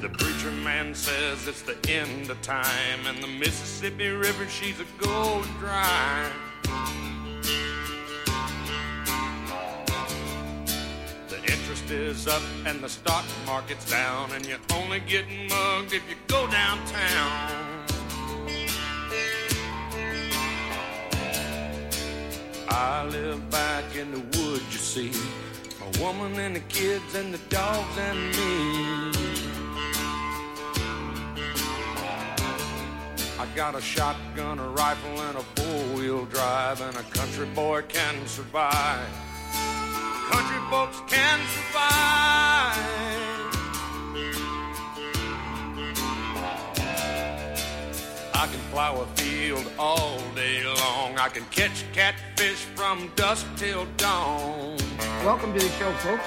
The preacher man says it's the end of time, and the Mississippi River, she's a going dry. The interest is up and the stock market's down, and you're only getting mugged if you go downtown. I live back in the woods, you see, a woman and the kids and the dogs and me. I got a shotgun, a rifle, and a four-wheel drive, and a country boy can survive. Country folks can survive. I can plow a field all day long. I can catch catfish from dusk till dawn. Welcome to the show, folks.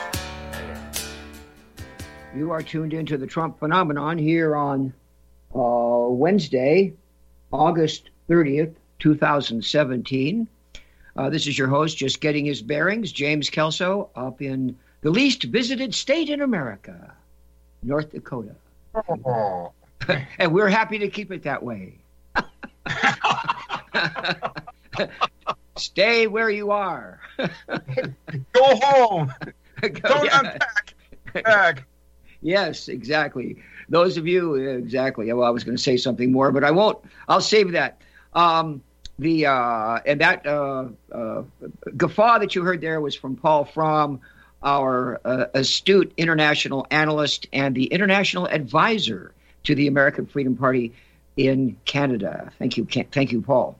You are tuned into the Trump Phenomenon here on Wednesday, August 30th, 2017. This is your host, just getting his bearings, James Kelso, up in the least visited state in America, North Dakota. Oh. And we're happy to keep it that way. Stay where you are. Go home. Don't unpack. Yes, exactly. Those of you, exactly. Well, I was going to say something more, but I won't. I'll save that. And that guffaw that you heard there was from Paul Fromm, our astute international analyst and the international advisor to the American Freedom Party in Canada. Thank you, Paul.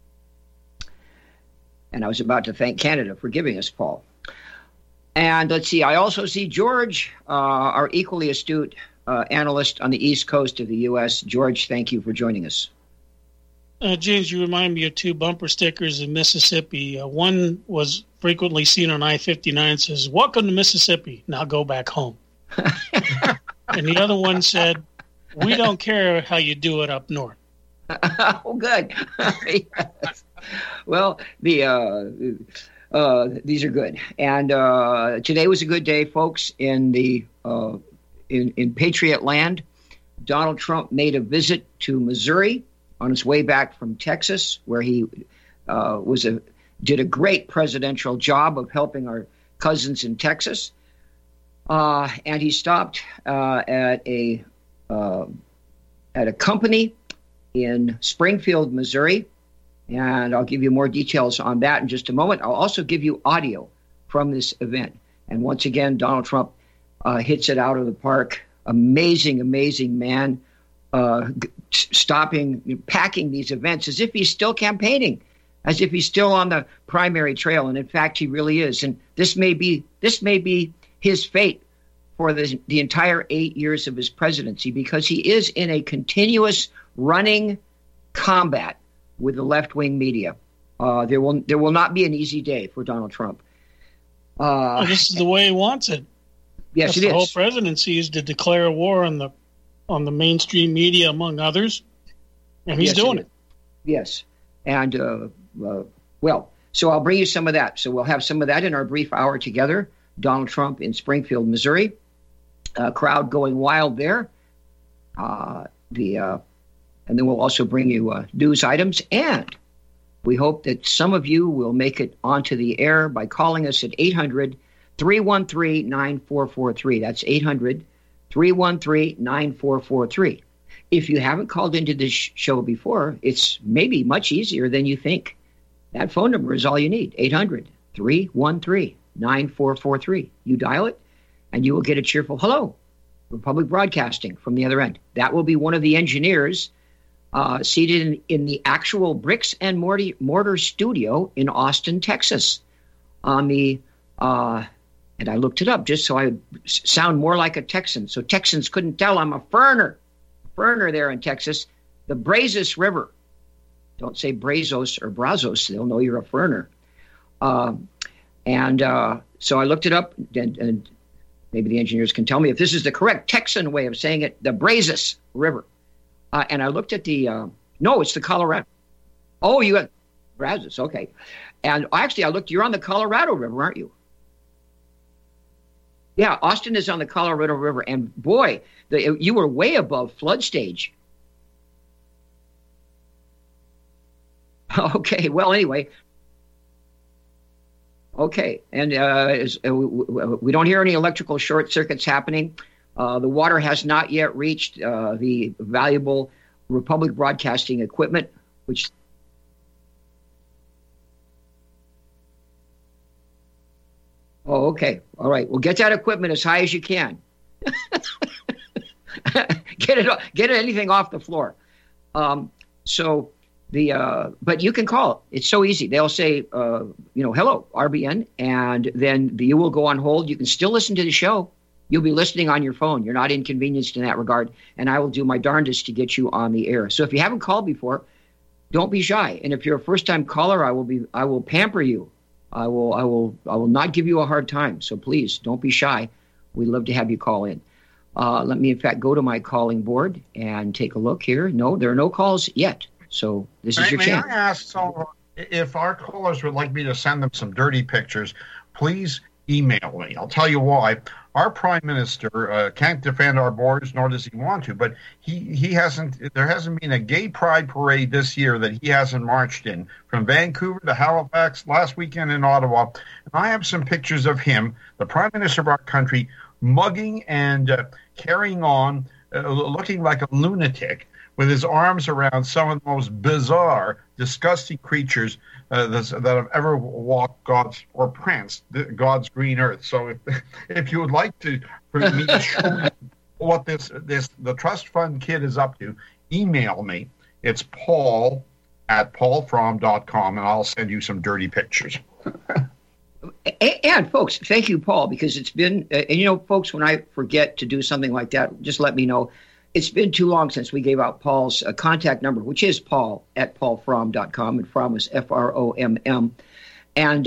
And I was about to thank Canada for giving us Paul. And let's see, I also see George, our equally astute analyst on the East Coast of the U.S. George, thank you for joining us. James, you remind me of two bumper stickers in Mississippi. One was frequently seen on I-59, says, "Welcome to Mississippi, now go back home." And the other one said, "We don't care how you do it up north." Oh, good. Yes. Well, these are good. And today was a good day, folks, in the in Patriot land. Donald Trump made a visit to Missouri on his way back from Texas, where he did a great presidential job of helping our cousins in Texas. And he stopped at a company in Springfield, Missouri. And I'll give you more details on that in just a moment. I'll also give you audio from this event. And once again, Donald Trump hits it out of the park. Amazing, amazing man. Packing these events as if he's still campaigning, as if he's still on the primary trail. And in fact, he really is. And this may be his fate for the entire 8 years of his presidency, because he is in a continuous running combat with the left-wing media. There will not be an easy day for Donald Trump. This is the way he wants it. Yes, it is. The whole presidency is to declare war on the mainstream media, among others, and he's doing it. Yes, and so I'll bring you some of that. So we'll have some of that in our brief hour together. Donald Trump in Springfield, Missouri, crowd going wild there. And then we'll also bring you news items, and we hope that some of you will make it onto the air by calling us at 800-313-9443. That's 800-313-9443. If you haven't called into this show before, it's maybe much easier than you think. That phone number is all you need, 800-313-9443. You dial it, and you will get a cheerful hello from Public Broadcasting from the other end. That will be one of the engineers seated in the actual bricks and mortar studio in Austin, Texas. And I looked it up just so I would sound more like a Texan, so Texans couldn't tell I'm a Ferner there in Texas. The Brazos River. Don't say Brazos or Brazos; they'll know you're a Ferner. So I looked it up, and maybe the engineers can tell me if this is the correct Texan way of saying it. The Brazos River. And I looked at no, it's the Colorado. Oh, you got Brazos, okay. And actually, I looked, you're on the Colorado River, aren't you? Yeah, Austin is on the Colorado River, and boy, you were way above flood stage. Okay, well, anyway. Okay, and we don't hear any electrical short circuits happening. The water has not yet reached the valuable Republic Broadcasting equipment, which... Oh, okay. All right. Well, get that equipment as high as you can. Get anything off the floor. But you can call. It's so easy. They'll say, hello, RBN, and then you will go on hold. You can still listen to the show. You'll be listening on your phone. You're not inconvenienced in that regard, and I will do my darndest to get you on the air. So if you haven't called before, don't be shy. And if you're a first-time caller, I will pamper you. I will not give you a hard time. So please don't be shy. We'd love to have you call in. Let me, in fact, go to my calling board and take a look here. No, there are no calls yet. So this is your chance. May I ask, if our callers would like me to send them some dirty pictures, please email me. I'll tell you why. Our prime minister can't defend our borders, nor does he want to. But he hasn't. There hasn't been a gay pride parade this year that he hasn't marched in, from Vancouver to Halifax, last weekend in Ottawa. And I have some pictures of him, the prime minister of our country, mugging and carrying on, looking like a lunatic, with his arms around some of the most bizarre, disgusting creatures that have ever walked God's or pranced God's green earth. So if you would like for me to show you what the trust fund kid is up to, email me. It's paul@paulfrom.com, and I'll send you some dirty pictures. And folks, thank you, Paul, because it's been, folks, when I forget to do something like that, just let me know. It's been too long since we gave out Paul's contact number, which is paul@paulfrom.com, and From is FROMM. And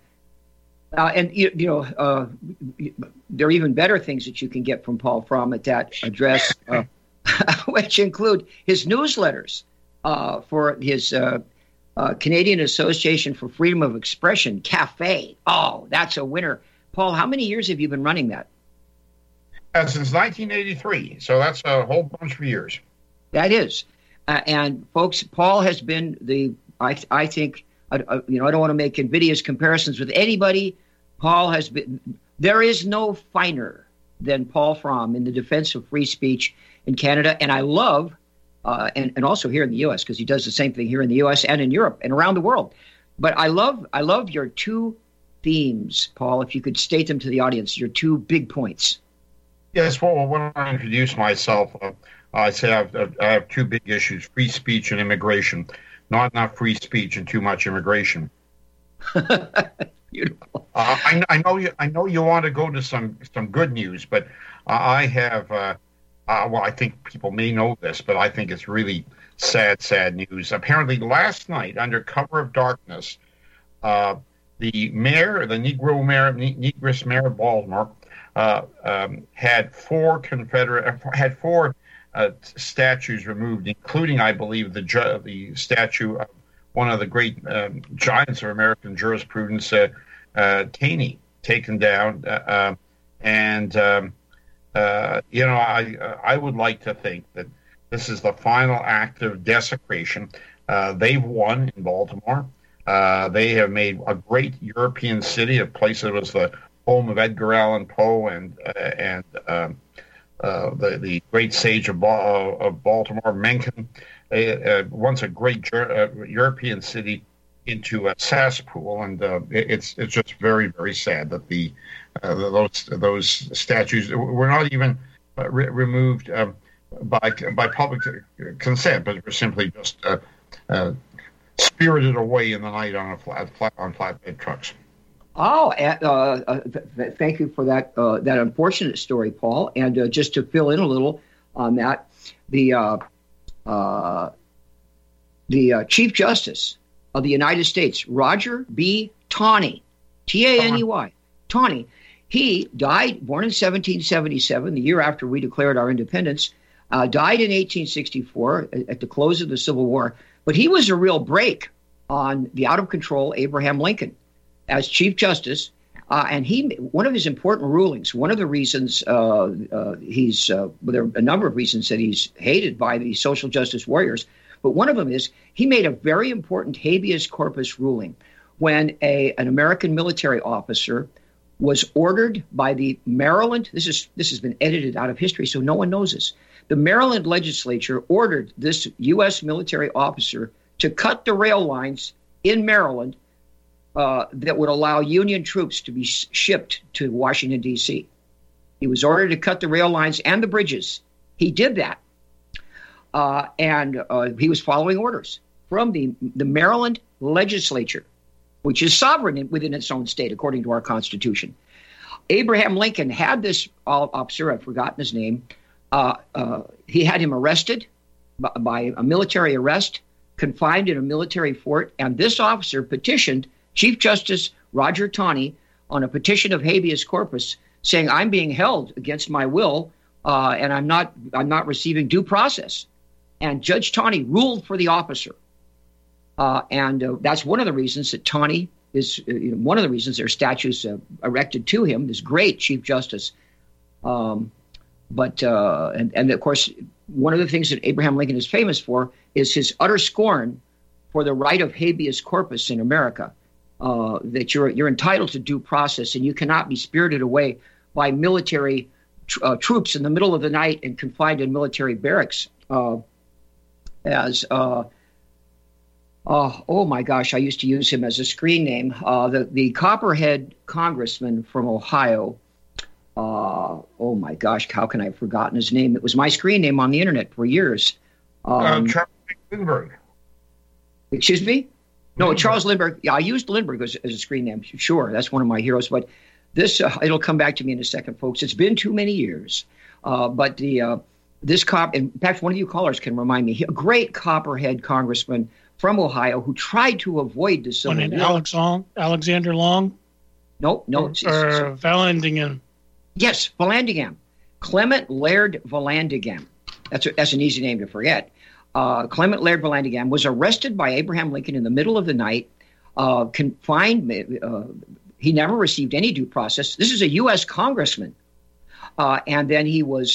there are even better things that you can get from Paul From at that address, which include his newsletters for his Canadian Association for Freedom of Expression, CAFE. Oh, that's a winner. Paul, how many years have you been running that? Since 1983, so that's a whole bunch of years. That is. And folks, Paul has been I think, I don't want to make invidious comparisons with anybody. Paul has been, there is no finer than Paul From in the defense of free speech in Canada. And I love, and also here in the U.S., because he does the same thing here in the U.S. and in Europe and around the world. But I love your two themes, Paul, if you could state them to the audience, your two big points. Yes, well, when I introduce myself, I say I have two big issues: free speech and immigration. Not enough free speech and too much immigration. Beautiful. I know you want to go to some good news, but I have. I think people may know this, but I think it's really sad news. Apparently, last night, under cover of darkness, the Negress mayor of Baltimore, had four statues removed, including, I believe, the statue of one of the great giants of American jurisprudence, Taney, taken down. I would like to think that this is the final act of desecration. They've won in Baltimore. They have made a great European city, a place that was the home of Edgar Allan Poe and the great sage of Baltimore, Mencken, once a great European city, into a cesspool, and it's just very, very sad that those statues were not even removed by public consent, but were simply just spirited away in the night on flatbed trucks. Oh, thank you for that unfortunate story, Paul. And just to fill in a little on that, the Chief Justice of the United States, Roger B. Taney, Taney, Taney, he died, born in 1777, the year after we declared our independence, died in 1864 at the close of the Civil War. But he was a real break on the out-of-control Abraham Lincoln. As Chief Justice, And one of his important rulings, one of the reasons there are a number of reasons that he's hated by the social justice warriors, but one of them is he made a very important habeas corpus ruling when an American military officer was ordered by the Maryland, this has been edited out of history, so no one knows this. The Maryland legislature ordered this U.S. military officer to cut the rail lines in Maryland that would allow Union troops to be shipped to Washington, D.C. He was ordered to cut the rail lines and the bridges. He did that. And he was following orders from the Maryland legislature, which is sovereign within its own state, according to our Constitution. Abraham Lincoln had this officer, I've forgotten his name, he had him arrested by a military arrest, confined in a military fort, and this officer petitioned Chief Justice Roger Taney on a petition of habeas corpus, saying, I'm being held against my will, and I'm not receiving due process. And Judge Taney ruled for the officer. And that's one of the reasons that Taney is one of the reasons there are statues erected to him, this great Chief Justice. But of course, one of the things that Abraham Lincoln is famous for is his utter scorn for the right of habeas corpus in America, that you're entitled to due process and you cannot be spirited away by military troops in the middle of the night and confined in military barracks. Oh my gosh, I used to use him as a screen name. The Copperhead congressman from Ohio. Oh my gosh, how can I have forgotten his name? It was my screen name on the internet for years. Charles Lindbergh. Excuse me? No, Charles Lindbergh. Yeah, I used Lindbergh as a screen name. Sure, that's one of my heroes. But this, it'll come back to me in a second, folks. It's been too many years. But this cop, in fact, one of you callers can remind me, a great Copperhead congressman from Ohio who tried to avoid the Civil War. Alexander Long? No. Or Vallandigham. Yes, Vallandigham. Clement Laird Vallandigham. That's an easy name to forget. Clement Laird Vallandigham was arrested by Abraham Lincoln in the middle of the night, confined. He never received any due process. This is a U.S. congressman. And then he was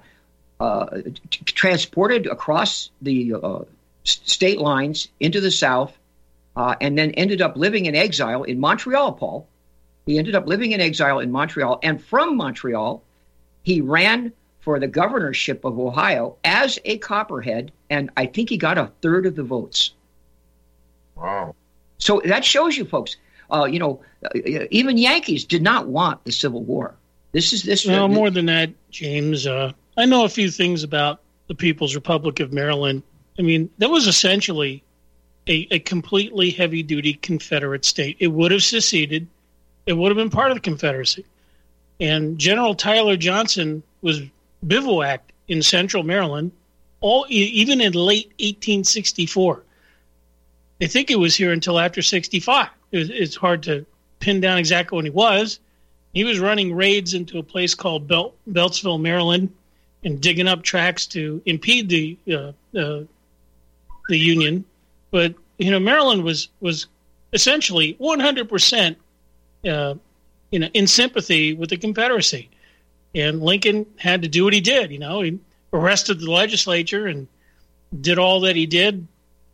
transported across the state lines into the South, and then ended up living in exile in Montreal, Paul. He ended up living in exile in Montreal, and from Montreal, he ran for the governorship of Ohio as a Copperhead, and I think he got a third of the votes. Wow. So that shows you, folks, even Yankees did not want the Civil War. No, more than that, James. I know a few things about the People's Republic of Maryland. I mean, that was essentially a completely heavy-duty Confederate state. It would have seceded. It would have been part of the Confederacy. And General Tyler Johnson was bivouacked in central Maryland, even in late 1864. I think it was here until after 65. It's hard to pin down exactly when he was. He was running raids into a place called Beltsville, Maryland, and digging up tracks to impede the Union. But Maryland was essentially 100% in sympathy with the Confederacy, and Lincoln had to do what he did. He arrested the legislature and did all that he did.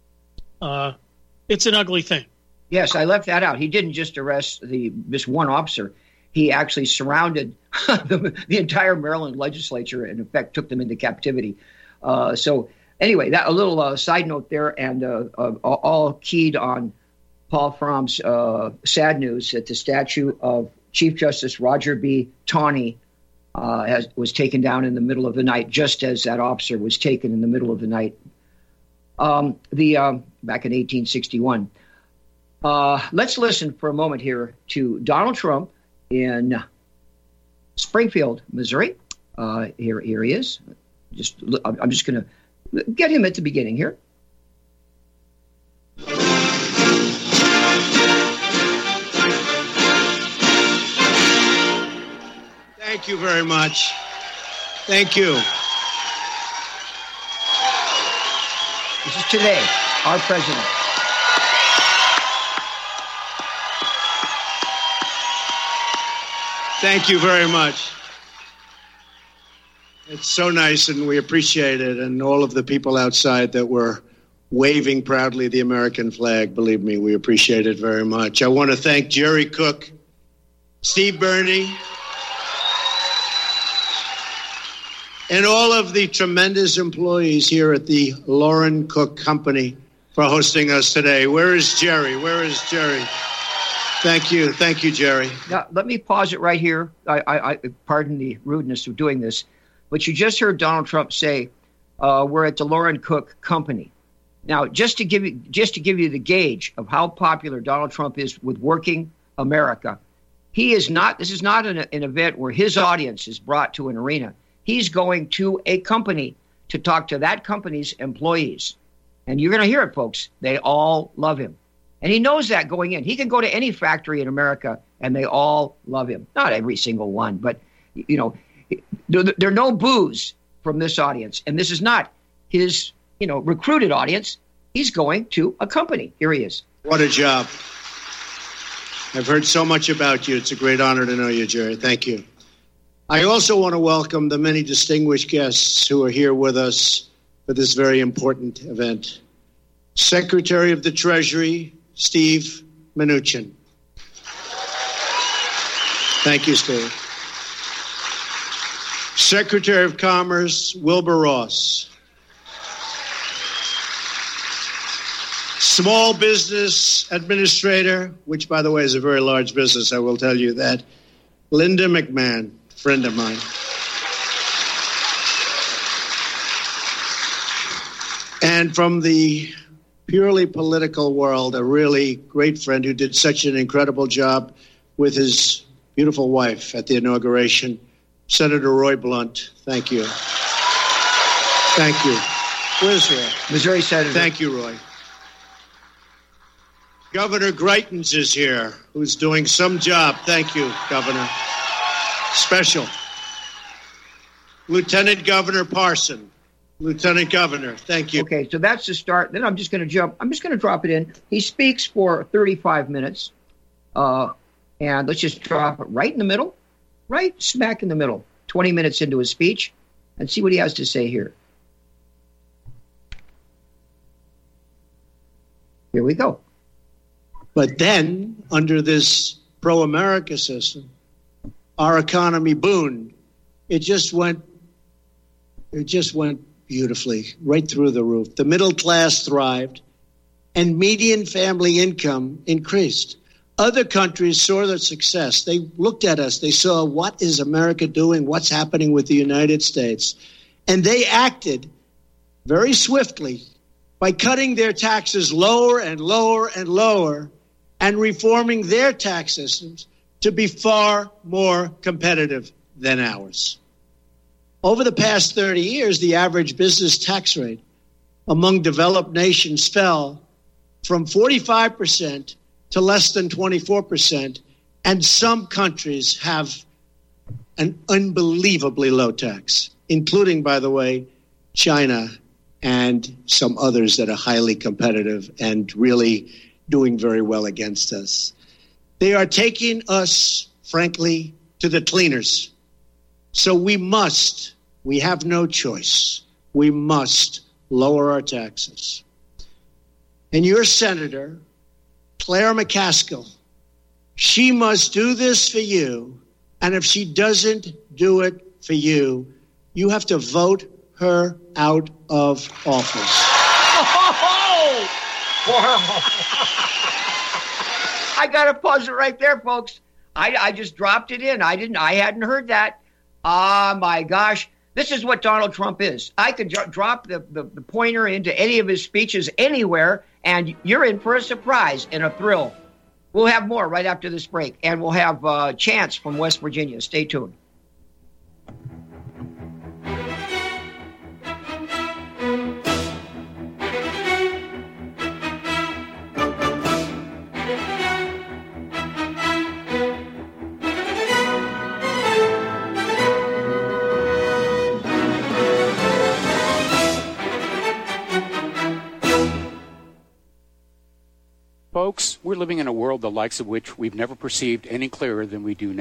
It's an ugly thing. Yes, I left that out. He didn't just arrest this one officer. He actually surrounded the entire Maryland legislature and, in fact, took them into captivity. So anyway, that a little side note there, and all keyed on Paul Fromm's sad news that the statue of Chief Justice Roger B. Taney was taken down in the middle of the night, just as that officer was taken in the middle of the night. Back in 1861. Let's listen for a moment here to Donald Trump in Springfield, Missouri. Here he is. I'm just going to get him at the beginning here. Thank you very much. Thank you. This is today, our president. Thank you very much. It's so nice, and we appreciate it. And all of the people outside that were waving proudly the American flag, believe me, we appreciate it very much. I want to thank Jerry Cook, Steve Burney, and all of the tremendous employees here at the Lauren Cook Company for hosting us today. Where is Jerry? Where is Jerry? Thank you. Thank you, Jerry. Now, let me pause it right here. I pardon the rudeness of doing this, but you just heard Donald Trump say, we're at the Lauren Cook Company. Now, just to give you the gauge of how popular Donald Trump is with working America, this is not an event where his audience is brought to an arena. He's going to a company to talk to that company's employees. And you're going to hear it, folks. They all love him. And he knows that going in. He can go to any factory in America and they all love him. Not every single one, but, you know, there are no boos from this audience. And this is not his, recruited audience. He's going to a company. Here he is. What a job. I've heard so much about you. It's a great honor to know you, Jerry. Thank you. I also want to welcome the many distinguished guests who are here with us for this very important event. Secretary of the Treasury, Steve Mnuchin. Thank you, Steve. Secretary of Commerce, Wilbur Ross. Small Business Administrator, which, by the way, is a very large business, I will tell you that, Linda McMahon, friend of mine. And from the purely political world, a really great friend who did such an incredible job with his beautiful wife at the inauguration, Senator Roy Blunt. Thank you. Thank you. Where's Roy? Missouri Senator. Thank you, Roy. Governor Greitens is here, who's doing some job. Thank you, Governor. Special. Lieutenant Governor Parson. Lieutenant Governor, thank you. Okay, so that's the start. Then I'm just going to drop it in. He speaks for 35 minutes. And let's just drop it right in the middle, right smack in the middle, 20 minutes into his speech, and see what he has to say here. Here we go. But then, under this pro-America system, our economy boomed. It just went beautifully, right through the roof. The middle class thrived, and median family income increased. Other countries saw the success. They looked at us. They saw, what is America doing? What's happening with the United States? And they acted very swiftly by cutting their taxes lower and lower and lower and reforming their tax systems to be far more competitive than ours. Over the past 30 years, the average business tax rate among developed nations fell from 45% to less than 24%, and some countries have an unbelievably low tax, including, by the way, China and some others that are highly competitive and really doing very well against us. They are taking us, frankly, to the cleaners. So we have no choice. We must lower our taxes. And your senator, Claire McCaskill, she must do this for you. And if she doesn't do it for you, you have to vote her out of office. I got to pause it right there, folks. I just dropped it in. I hadn't heard that. Ah, my gosh. This is what Donald Trump is. I could drop the pointer into any of his speeches anywhere, and you're in for a surprise and a thrill. We'll have more right after this break, and we'll have Chance from West Virginia. Stay tuned. Folks, we're living in a world the likes of which we've never perceived any clearer than we do now.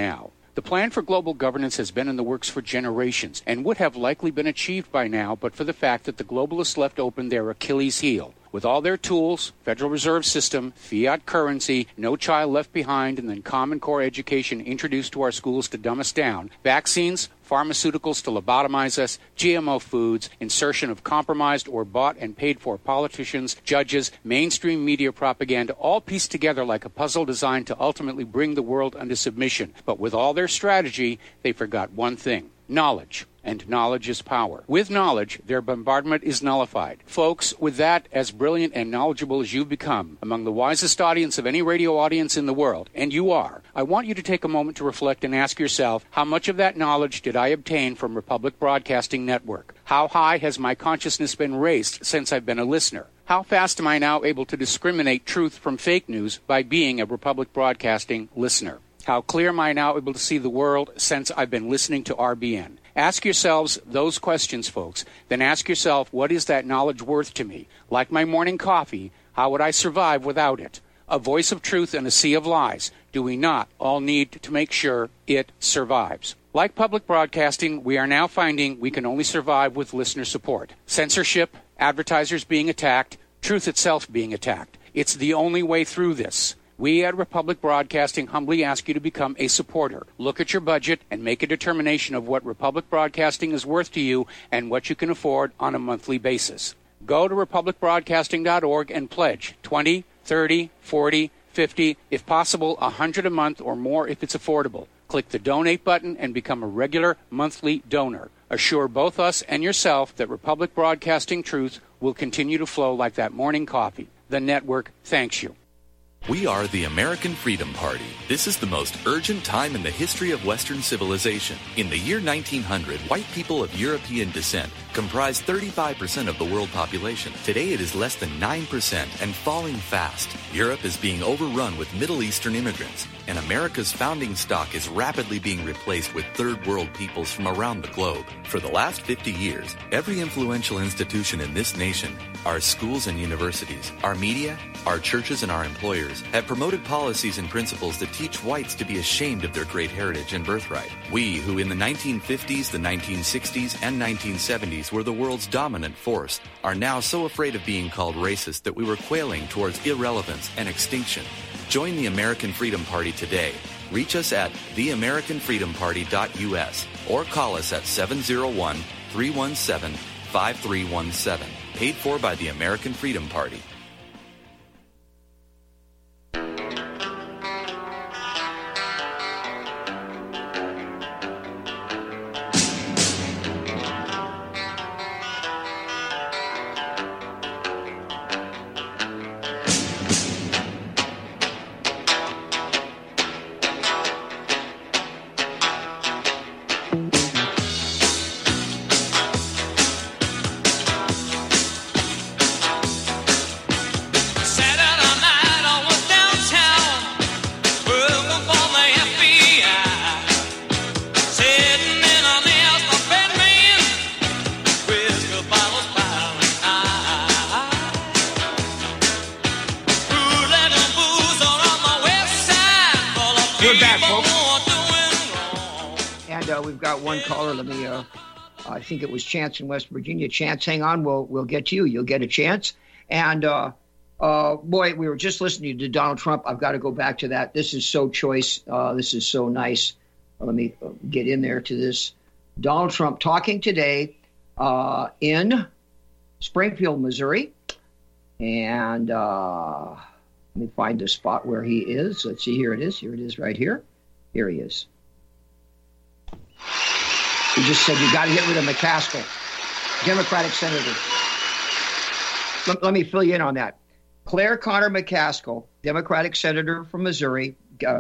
The plan for global governance has been in the works for generations and would have likely been achieved by now but for the fact that the globalists left open their Achilles heel. With all their tools, Federal Reserve System, fiat currency, no child left behind, and then Common Core education introduced to our schools to dumb us down, vaccines, pharmaceuticals to lobotomize us, GMO foods, insertion of compromised or bought and paid for politicians, judges, mainstream media propaganda, all pieced together like a puzzle designed to ultimately bring the world under submission. But with all their strategy, they forgot one thing: knowledge. And knowledge is power. With knowledge, their bombardment is nullified. Folks, with that, as brilliant and knowledgeable as you've become, among the wisest audience of any radio audience in the world, and you are, I want you to take a moment to reflect and ask yourself, how much of that knowledge did I obtain from Republic Broadcasting Network? How high has my consciousness been raised since I've been a listener? How fast am I now able to discriminate truth from fake news by being a Republic Broadcasting listener? How clear am I now able to see the world since I've been listening to RBN? Ask yourselves those questions, folks. Then ask yourself, what is that knowledge worth to me? Like my morning coffee, how would I survive without it? A voice of truth in a sea of lies. Do we not all need to make sure it survives? Like public broadcasting, we are now finding we can only survive with listener support. Censorship, advertisers being attacked, truth itself being attacked. It's the only way through this. We at Republic Broadcasting humbly ask you to become a supporter. Look at your budget and make a determination of what Republic Broadcasting is worth to you and what you can afford on a monthly basis. Go to republicbroadcasting.org and pledge $20, $30, $40, $50, if possible, $100 a month or more if it's affordable. Click the donate button and become a regular monthly donor. Assure both us and yourself that Republic Broadcasting truth will continue to flow like that morning coffee. The network thanks you. We are the American Freedom Party. This is the most urgent time in the history of Western civilization. In the year 1900, white people of European descent comprised 35% of the world population. Today it is less than 9% and falling fast. Europe is being overrun with Middle Eastern immigrants, and America's founding stock is rapidly being replaced with third world peoples from around the globe. For the last 50 years, every influential institution in this nation, our schools and universities, our media, our churches, and our employers have promoted policies and principles that teach whites to be ashamed of their great heritage and birthright. We, who in the 1950s, the 1960s, and 1970s were the world's dominant force, are now so afraid of being called racist that we were quailing towards irrelevance and extinction. Join the American Freedom Party today. Reach us at theamericanfreedomparty.us or call us at 701-317-5317. Paid for by the American Freedom Party. I think it was Chance in West Virginia. Chance, hang on. We'll get to you. You'll get a chance. And boy, we were just listening to Donald Trump. I've got to go back to that. This is so choice. This is so nice. Let me get in there to this. Donald Trump talking today in Springfield, Missouri. And let me find the spot where he is. Let's see. Here it is. Here it is right here. Here he is. He just said, you got to get rid of McCaskill, Democratic senator. Let me fill you in on that. Claire Connor McCaskill, Democratic senator from Missouri.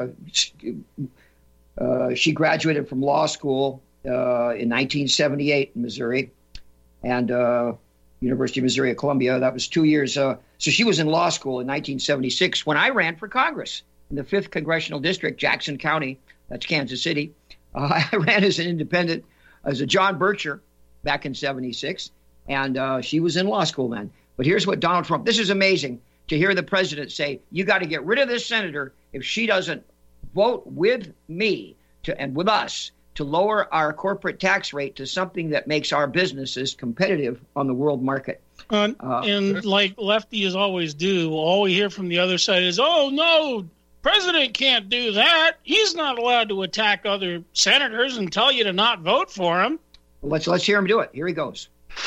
She graduated from law school in 1978 in Missouri and University of Missouri at Columbia. That was 2 years. So she was in law school in 1976 when I ran for Congress in the 5th Congressional District, Jackson County. That's Kansas City. I ran as an independent, as a John Bircher back in 76, and she was in law school then. But here's what Donald Trump, this is amazing to hear the president say, you got to get rid of this senator if she doesn't vote with me and with us to lower our corporate tax rate to something that makes our businesses competitive on the world market. And like lefties always do, all we hear from the other side is, oh, no, president can't do that. He's not allowed to attack other senators and tell you to not vote for him. Let's hear him do it. Here he goes.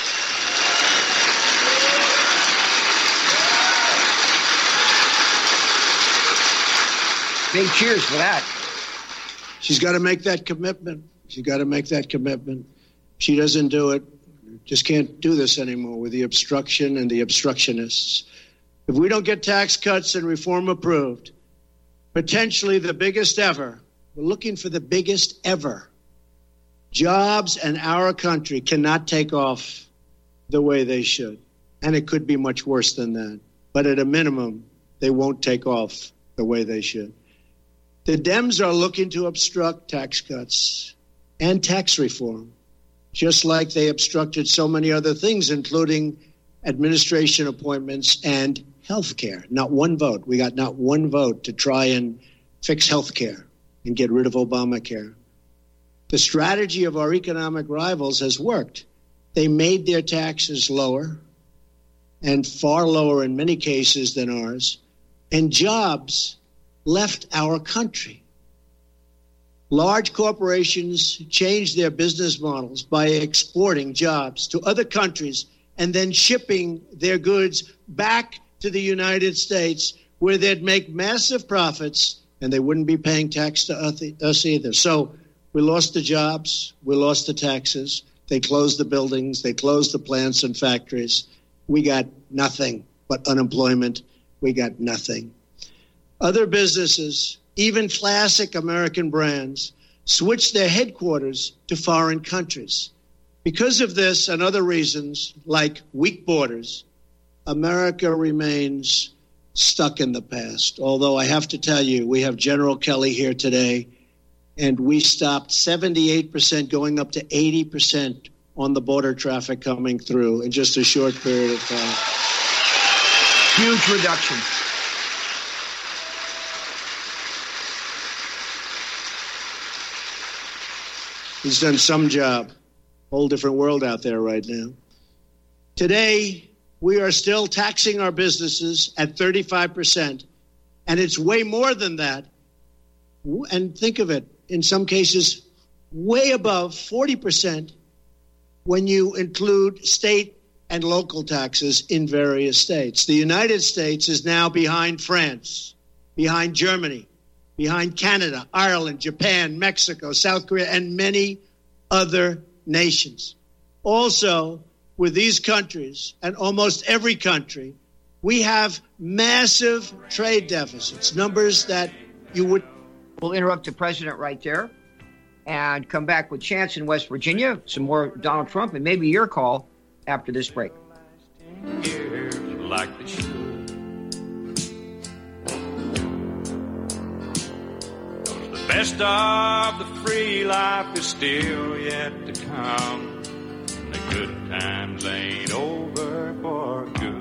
Big cheers for that. She's got to make that commitment. She's got to make that commitment. She doesn't do it. Just can't do this anymore with the obstruction and the obstructionists. If we don't get tax cuts and reform approved, potentially the biggest ever, we're looking for the biggest ever, jobs and our country cannot take off the way they should. And it could be much worse than that. But at a minimum, they won't take off the way they should. The Dems are looking to obstruct tax cuts and tax reform, just like they obstructed so many other things, including administration appointments and health care. Not one vote. We got not one vote to try and fix health care and get rid of Obamacare. The strategy of our economic rivals has worked. They made their taxes lower, and far lower in many cases than ours, and jobs left our country. Large corporations changed their business models by exporting jobs to other countries and then shipping their goods back to the United States, where they'd make massive profits and they wouldn't be paying tax to us either. So we lost the jobs, we lost the taxes, they closed the buildings, they closed the plants and factories. We got nothing but unemployment. We got nothing. Other businesses, even classic American brands, switched their headquarters to foreign countries. Because of this and other reasons, like weak borders, America remains stuck in the past. Although I have to tell you, we have General Kelly here today, and we stopped 78% going up to 80% on the border traffic coming through in just a short period of time. Huge reduction. He's done some job. Whole different world out there right now. Today, we are still taxing our businesses at 35%, and it's way more than that. And think of it, in some cases, way above 40% when you include state and local taxes in various states. The United States is now behind France, behind Germany, behind Canada, Ireland, Japan, Mexico, South Korea, and many other nations. Also, with these countries, and almost every country, we have massive trade deficits, numbers that you would... We'll interrupt the president right there and come back with Chance in West Virginia, some more Donald Trump, and maybe your call after this break. Years like they should. The best of the free life is still yet to come. The good times ain't over for good.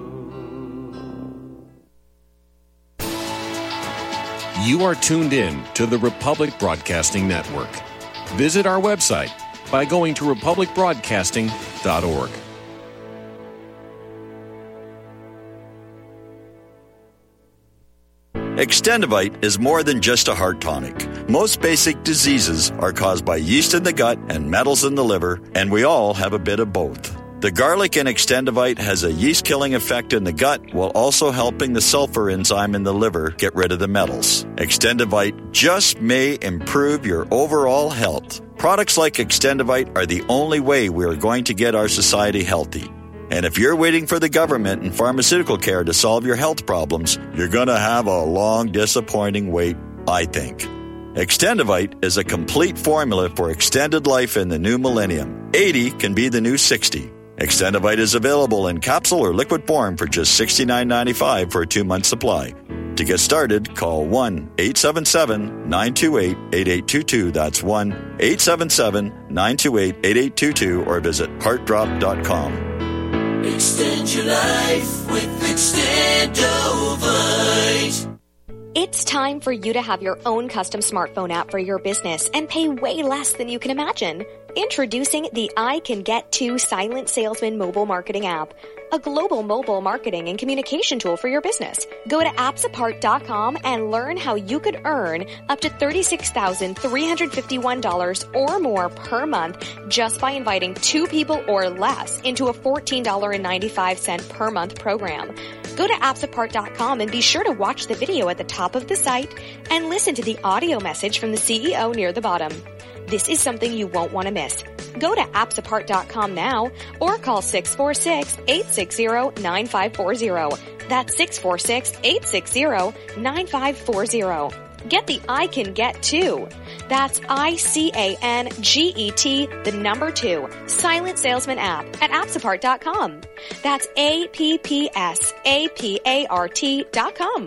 You are tuned in to the Republic Broadcasting Network. Visit our website by going to republicbroadcasting.org. Extendivite is more than just a heart tonic. Most basic diseases are caused by yeast in the gut and metals in the liver, and we all have a bit of both. The garlic in Extendivite has a yeast-killing effect in the gut while also helping the sulfur enzyme in the liver get rid of the metals. Extendivite just may improve your overall health. Products like Extendivite are the only way we are going to get our society healthy. And if you're waiting for the government and pharmaceutical care to solve your health problems, you're going to have a long, disappointing wait, I think. Extendivite is a complete formula for extended life in the new millennium. 80 can be the new 60. Extendivite is available in capsule or liquid form for just $69.95 for a 2-month supply. To get started, call 1-877-928-8822. That's 1-877-928-8822 or visit heartdrop.com. Extend your life with Extendovite. It's time for you to have your own custom smartphone app for your business and pay way less than you can imagine. Introducing the I Can Get To Silent Salesman mobile marketing app, a global mobile marketing and communication tool for your business. Go to appsapart.com and learn how you could earn up to $36,351 or more per month just by inviting 2 people or less into a $14.95 per month program. Go to appsapart.com and be sure to watch the video at the top of the site and listen to the audio message from the CEO near the bottom. This is something you won't want to miss. Go to appsapart.com now or call 646-860-9540. That's 646-860-9540. Get the I Can Get To. That's ICANGET, the number 2, Silent Salesman app at appsapart.com. That's APPSAPART.com.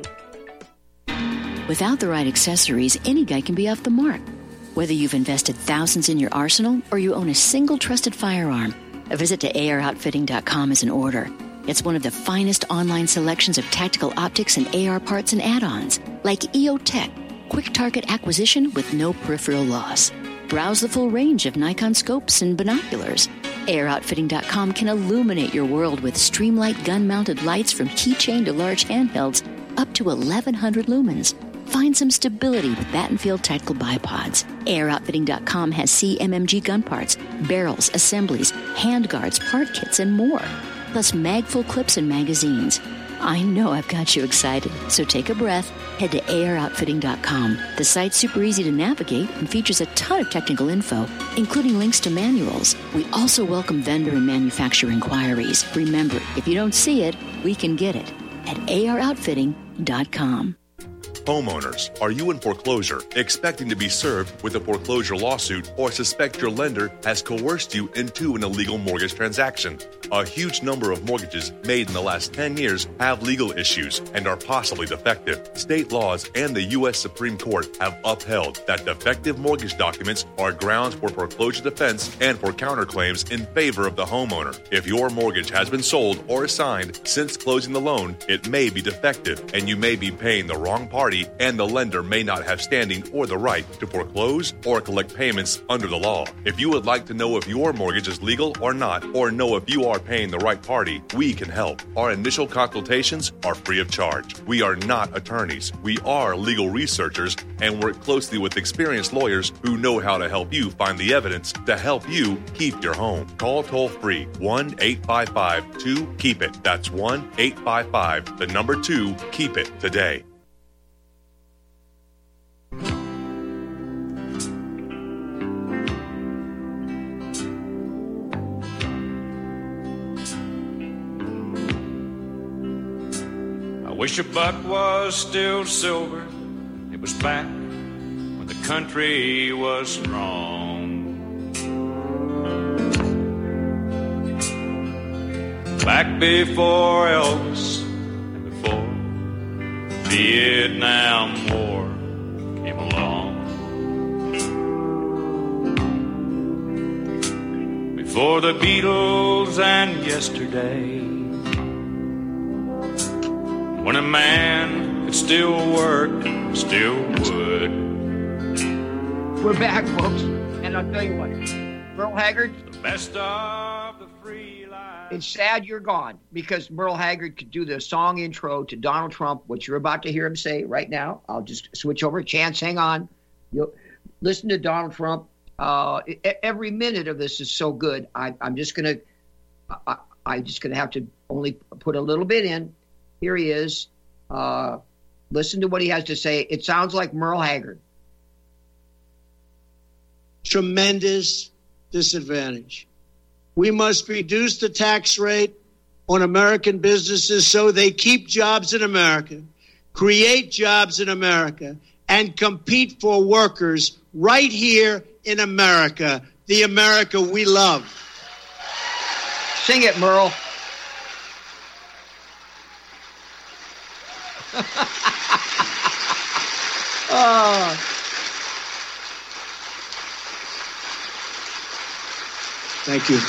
Without the right accessories, any guy can be off the mark. Whether you've invested thousands in your arsenal or you own a single trusted firearm, a visit to AROutfitting.com is in order. It's one of the finest online selections of tactical optics and AR parts and add-ons, like EOTech, quick target acquisition with no peripheral loss. Browse the full range of Nikon scopes and binoculars. AROutfitting.com can illuminate your world with Streamlight gun-mounted lights from keychain to large handhelds up to 1,100 lumens. Find some stability with Battenfield tactical bipods. AirOutfitting.com has CMMG gun parts, barrels, assemblies, handguards, part kits, and more. Plus magful clips and magazines. I know I've got you excited, so take a breath. Head to AirOutfitting.com. The site's super easy to navigate and features a ton of technical info, including links to manuals. We also welcome vendor and manufacturer inquiries. Remember, if you don't see it, we can get it at AirOutfitting.com. Homeowners, are you in foreclosure, expecting to be served with a foreclosure lawsuit, or suspect your lender has coerced you into an illegal mortgage transaction? A huge number of mortgages made in the last 10 years have legal issues and are possibly defective. State laws and the U.S. Supreme Court have upheld that defective mortgage documents are grounds for foreclosure defense and for counterclaims in favor of the homeowner. If your mortgage has been sold or assigned since closing the loan, it may be defective and you may be paying the wrong party, and the lender may not have standing or the right to foreclose or collect payments under the law. If you would like to know if your mortgage is legal or not, or know if you are paying the right party, we can help. Our initial consultations are free of charge. We are not attorneys. We are legal researchers and work closely with experienced lawyers who know how to help you find the evidence to help you keep your home. Call toll-free 1-855-2-KEEP-IT. That's 1-855, the number 2, keep it today. I wish a buck was still silver. It was back when the country was strong. Back before Elvis and before the Vietnam War came along. Before the Beatles and yesterday, when a man could still work, still would. We're back, folks. And I'll tell you what, Merle Haggard, The best of the free life. It's sad you're gone, because Merle Haggard could do the song intro to Donald Trump, what you're about to hear him say right now. I'll just switch over. Chance, hang on. You'll listen to Donald Trump. Every minute of this is so good. I'm just gonna have to only put a little bit in. Here he is. Listen to what he has to say. It sounds like Merle Haggard. Tremendous disadvantage. We must reduce the tax rate on American businesses so they keep jobs in America, create jobs in America, and compete for workers right here in America, the America we love. Sing it, Merle. Thank you.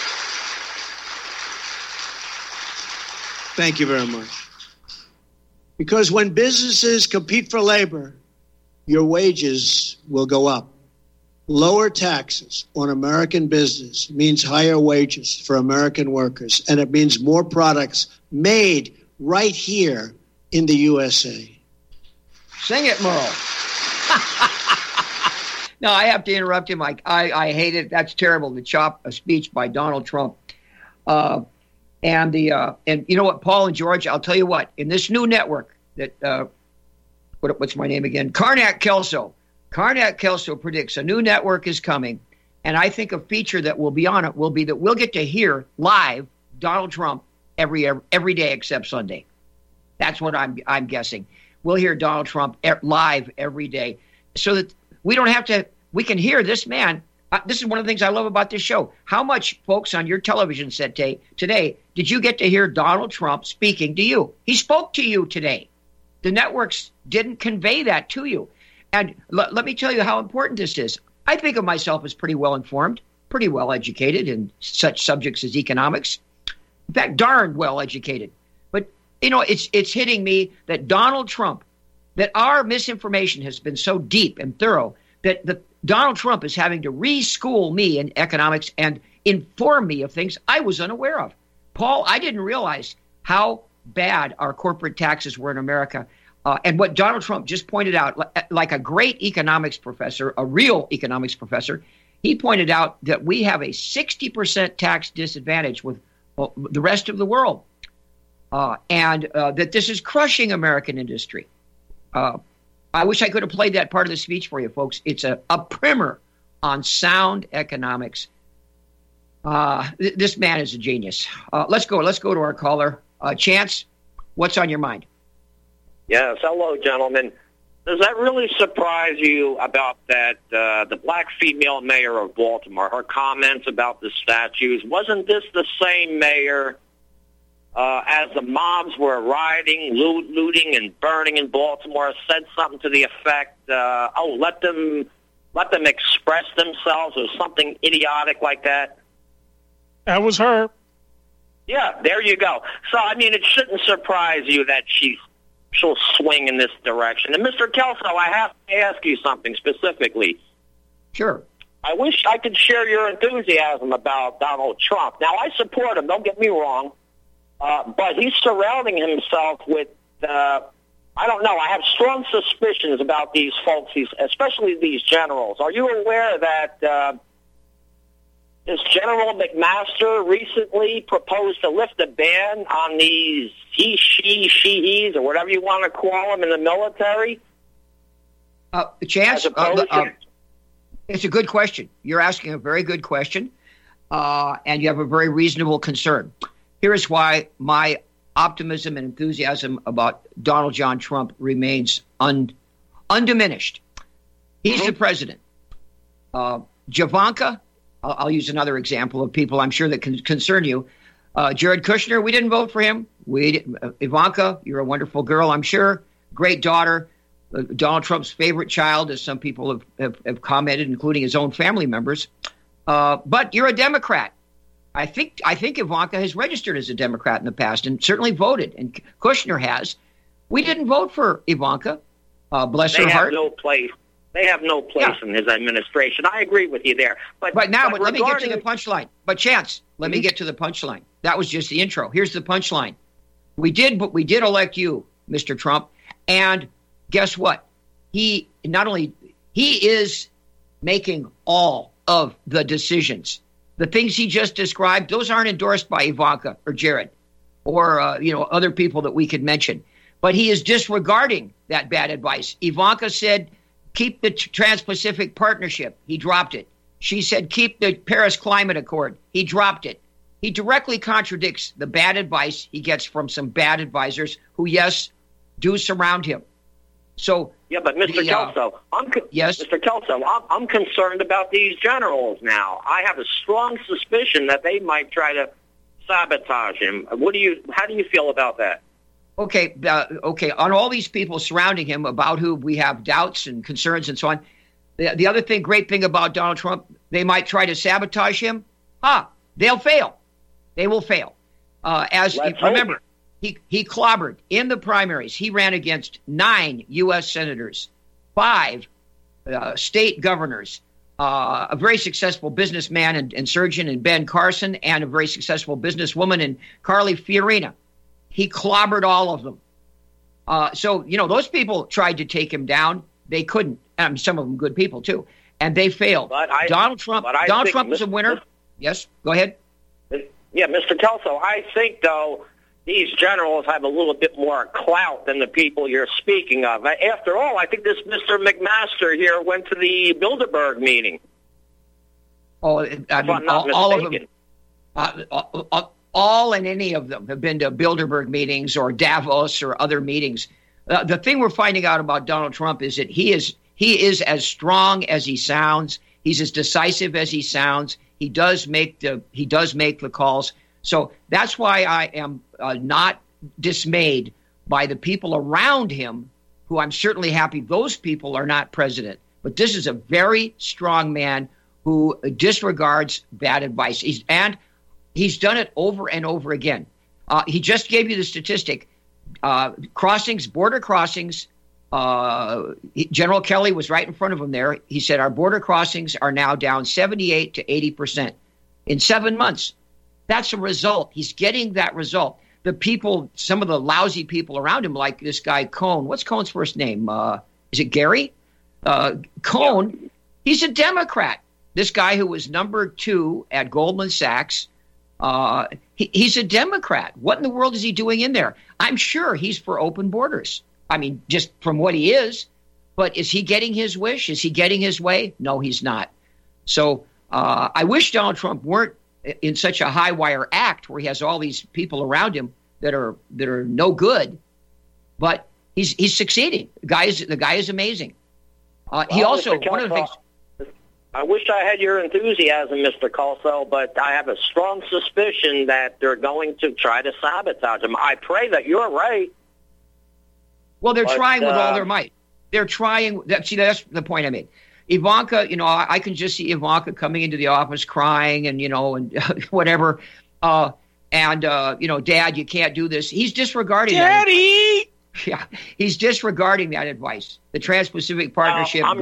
Thank you very much. Because when businesses compete for labor, your wages will go up. Lower taxes on American business means higher wages for American workers, and it means more products made right here in the USA. Sing it, Merle. No, I have to interrupt him. I hate it. That's terrible to chop a speech by Donald Trump. And you know what, Paul and George, I'll tell you what, in this new network that, what's my name again? Carnac-Kelso. Carnac-Kelso predicts a new network is coming. And I think a feature that will be on it will be that we'll get to hear live Donald Trump every day except Sunday. That's what I'm guessing. We'll hear Donald Trump live every day so that we don't have to, we can hear this man. This is one of the things I love about this show. How much, folks, on your television set today did you get to hear Donald Trump speaking to you? He spoke to you today. The networks didn't convey that to you. And let me tell you how important this is. I think of myself as pretty well informed, pretty well educated in such subjects as economics. In fact, darn well educated. But, you know, it's hitting me that Donald Trump, that our misinformation has been so deep and thorough that Donald Trump is having to reschool me in economics and inform me of things I was unaware of. Paul, I didn't realize how bad our corporate taxes were in America. And what Donald Trump just pointed out, like a great economics professor, a real economics professor, he pointed out that we have a 60% tax disadvantage with the rest of the world, and that this is crushing American industry. I wish I could have played that part of the speech for you, folks. It's a primer on sound economics. This man is a genius. Let's go to our caller. Chance, what's on your mind? Yes, hello, gentlemen. Does that really surprise you about that, the black female mayor of Baltimore, her comments about the statues? Wasn't this the same mayor as the mobs were rioting, looting, and burning in Baltimore, said something to the effect, let them express themselves, or something idiotic like that? That was her. Yeah, there you go. So, I mean, it shouldn't surprise you that she'll swing in this direction. And Mr. Kelso, I have to ask you something specifically. Sure. I wish I could share your enthusiasm about Donald Trump. Now, I support him, don't get me wrong, but he's surrounding himself with, I don't know, I have strong suspicions about these folks, especially these generals. Are you aware that this General McMaster recently proposed to lift a ban on these she's, or whatever you want to call them in the military? Chance, it's a good question. You're asking a very good question, and you have a very reasonable concern. Here's why my optimism and enthusiasm about Donald John Trump remains undiminished. He's the president. Javanka, I'll use another example of people I'm sure that can concern you. Jared Kushner, we didn't vote for him. Ivanka, you're a wonderful girl, I'm sure. Great daughter. Donald Trump's favorite child, as some people have commented, including his own family members. But you're a Democrat. I think Ivanka has registered as a Democrat in the past and certainly voted, and Kushner has. We didn't vote for Ivanka. Bless her heart. They have no place in his administration. I agree with you there. But let me get to the punchline. But Chance, let me get to the punchline. That was just the intro. Here's the punchline. We did elect you, Mr. Trump, and guess what? He is making all of the decisions. The things he just described, those aren't endorsed by Ivanka or Jared or other people that we could mention. But he is disregarding that bad advice. Ivanka said, keep the Trans-Pacific Partnership. He dropped it. She said, keep the Paris Climate Accord. He dropped it. He directly contradicts the bad advice he gets from some bad advisors who, yes, do surround him. So yeah, but Mr. Kelso, Mr. Kelso, I'm concerned about these generals now. I have a strong suspicion that they might try to sabotage him. How do you feel about that? Okay. On all these people surrounding him, about who we have doubts and concerns and so on. The other great thing about Donald Trump, they might try to sabotage him. They'll fail. They will fail. Remember, He clobbered in the primaries. He ran against 9 U.S. senators, 5 state governors, a very successful businessman and surgeon in Ben Carson, and a very successful businesswoman in Carly Fiorina. He clobbered all of them. So, those people tried to take him down. They couldn't. Some of them good people, too. And they failed. Donald Trump is a winner. Yes, go ahead. Yeah, Mr. Kelso, I think, though, these generals have a little bit more clout than the people you're speaking of. After all, I think this Mr. McMaster here went to the Bilderberg meeting. Oh, all of them. All and any of them have been to Bilderberg meetings or Davos or other meetings. The thing we're finding out about Donald Trump is that he is as strong as he sounds. He's as decisive as he sounds. He does make the calls. So that's why I am not dismayed by the people around him, who I'm certainly happy those people are not president. But this is a very strong man who disregards bad advice. He's done it over and over again. He just gave you the statistic. Border crossings, General Kelly was right in front of him there. He said our border crossings are now down 78 to 80% in 7 months. That's a result. He's getting that result. The people, some of the lousy people around him, like this guy Cohn. What's Cohn's first name? Is it Gary? Cohn, he's a Democrat. This guy who was number 2 at Goldman Sachs, he's a Democrat. What in the world is he doing in there? I'm sure he's for open borders. I mean, just from what he is. But is he getting his wish? Is he getting his way? No, he's not. So I wish Donald Trump weren't in such a high wire act where he has all these people around him that are no good. But he's succeeding. The guy is amazing. He also, one of the things. I wish I had your enthusiasm, Mr. Kelso, but I have a strong suspicion that they're going to try to sabotage him. I pray that you're right. Well, they're trying with all their might. They're trying. See, that's the point I made. Ivanka, I can just see Ivanka coming into the office crying and, and whatever. Dad, you can't do this. He's disregarding Daddy! Yeah, he's disregarding that advice. The Trans-Pacific Partnership. I'm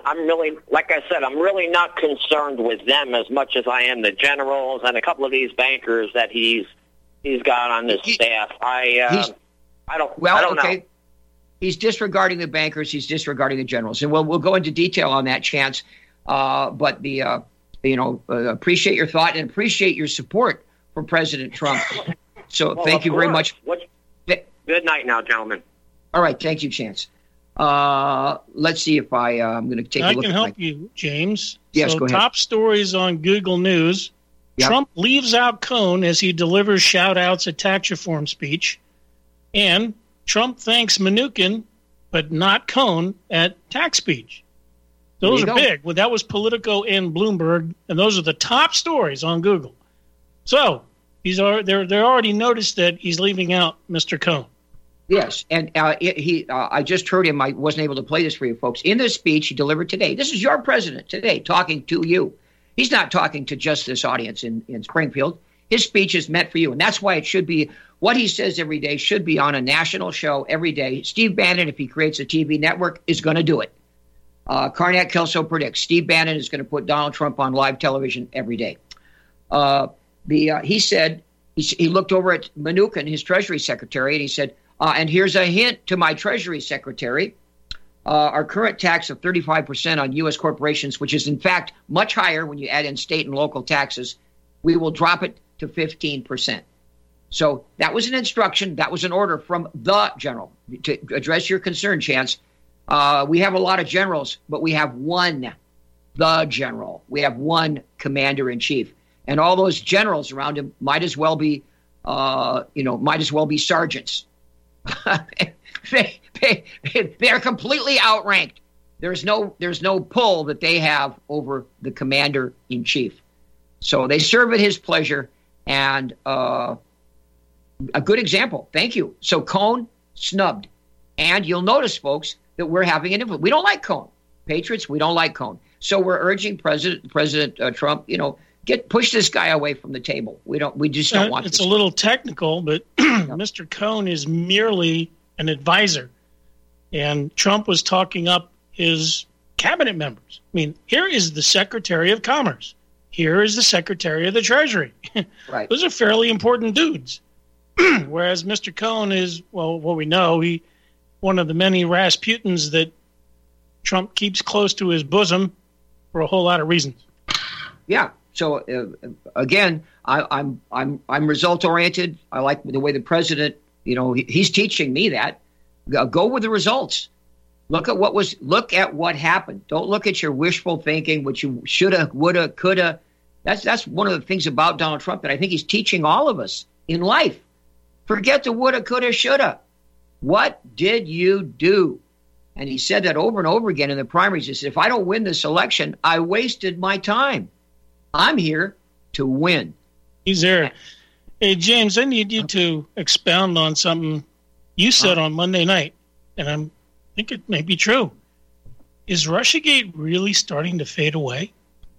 really not concerned with them as much as I am the generals and a couple of these bankers that he's got on his staff. I don't know. He's disregarding the bankers. He's disregarding the generals, and we'll go into detail on that, Chance. But appreciate your thought and appreciate your support for President Trump. So thank you very much. Good night now, gentlemen. All right. Thank you, Chance. Let's see if I'm going to take a look. I can help you, James. Yes, go ahead. Top stories on Google News. Yep. Trump leaves out Cohn as he delivers shout-outs at tax reform speech. And Trump thanks Mnuchin, but not Cohn, at tax speech. Those are big. Well, that was Politico and Bloomberg, and those are the top stories on Google. So they're already noticed that he's leaving out Mr. Cohn. Yes, and I just heard him. I wasn't able to play this for you folks. In this speech he delivered today, this is your president today talking to you. He's not talking to just this audience in Springfield. His speech is meant for you, and that's why it should be what he says every day should be on a national show every day. Steve Bannon, if he creates a TV network, is going to do it. Carnett Kelso predicts Steve Bannon is going to put Donald Trump on live television every day. He said he looked over at Mnuchin, his Treasury Secretary, and he said, and here's a hint to my Treasury Secretary. Our current tax of 35% on U.S. corporations, which is in fact much higher when you add in state and local taxes, we will drop it to 15%. So that was an instruction. That was an order from the general. To address your concern, Chance, we have a lot of generals, but we have the general. We have one commander-in-chief. And all those generals around him might as well be sergeants. They're completely outranked. There's no pull that they have over the commander-in-chief. So they serve at his pleasure, and a good example. Thank you. So Cohn snubbed, and you'll notice, folks, that we're having an influence. We don't like Cohn. Patriots, we don't like Cohn. So we're urging President Trump, push this guy away from the table. We just don't want. It's a little technical, but Mr. Cohn is merely an advisor, and Trump was talking up his cabinet members. I mean, here is the Secretary of Commerce. Here is the Secretary of the Treasury. Right. Those are fairly important dudes. Whereas Mr. Cohn is, well, what we know, one of the many Rasputins that Trump keeps close to his bosom for a whole lot of reasons. Yeah. So again, I'm result oriented. I like the way the president, he's teaching me that. Go with the results. Look at what happened. Don't look at your wishful thinking, what you shoulda, woulda, coulda. That's one of the things about Donald Trump that I think he's teaching all of us in life. Forget the woulda, coulda, shoulda. What did you do? And he said that over and over again in the primaries. He said, if I don't win this election, I wasted my time. I'm here to win. He's there. Hey, James, I need you to expound on something you said on Monday night, and I think it may be true. Is Russiagate really starting to fade away?